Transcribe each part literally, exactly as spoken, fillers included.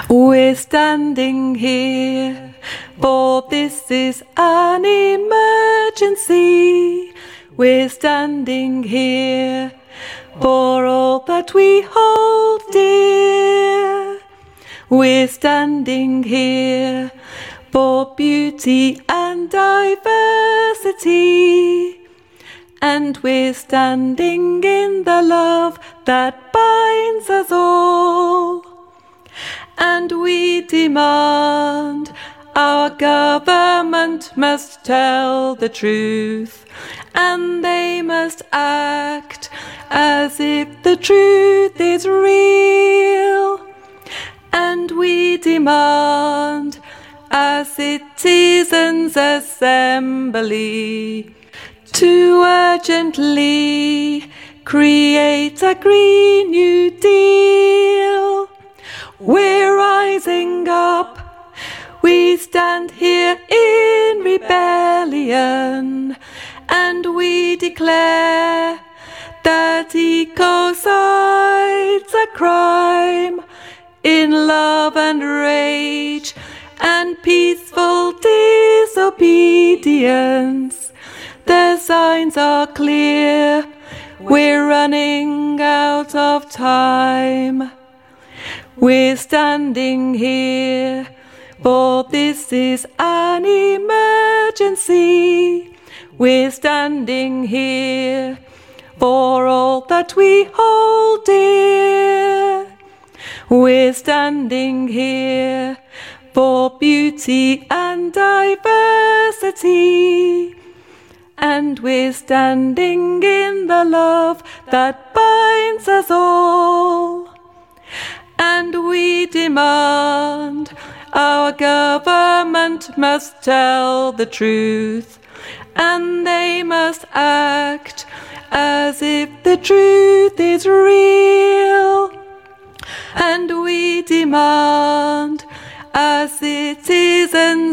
We're standing here, for this is an emergency. We're standing here for all that we hold dear. We're standing here for beauty and diversity. And we're standing in the love that binds us all. And we demand our government must tell the truth, and they must act as if the truth is real. And we demand a citizens' assembly to urgently create a Green New Deal. We're rising up, we stand here in rebellion, and we declare that ecocide's a crime. In love and rage and peaceful disobedience, the signs are clear, we're running out of time. We're standing here, for this is an emergency. We're standing here for all that we hold dear. We're standing here for beauty and diversity. And we're standing in the love that binds us all. And we demand our government must tell the truth, and they must act as if the truth is real. And we demand a citizens'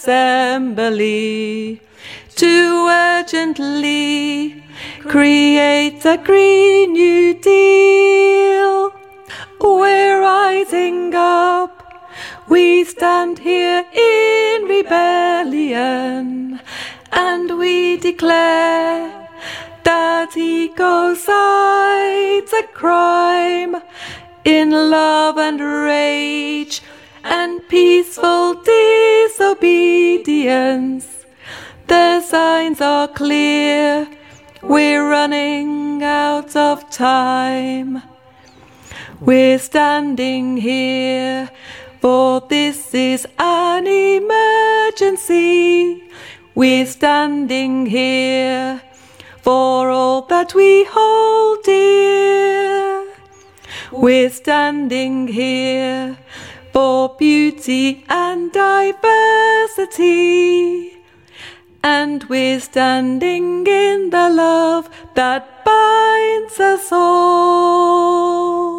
assembly to urgently create a Green New Deal. We're rising up, we stand here in rebellion, and we declare that ecocide's a crime. In love and rage and peaceful disobedience, the signs are clear, we're running out of time. We're standing here, for this is an emergency. We're standing here for all that we hold dear. We're standing here for beauty and diversity. And we're standing in the love that binds us all.